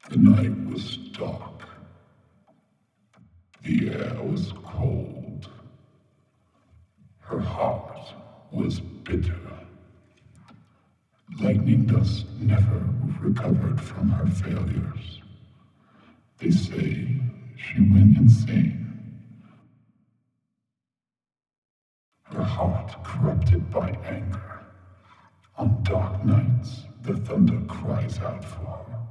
The night was dark. The air was cold. Her heart was bitter. Lightning Dust never recovered from her failures. They say she went insane. Her heart corrupted by anger. On dark nights, the thunder cries out for her.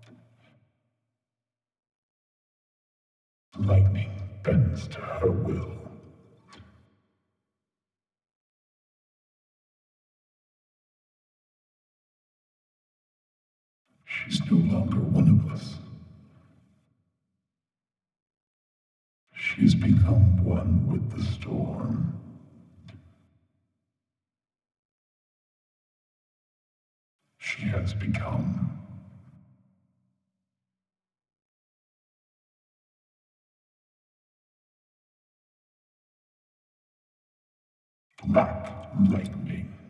Lightning bends to her will. She's no longer one of us. She's become one with the storm. She has become Black Lightning.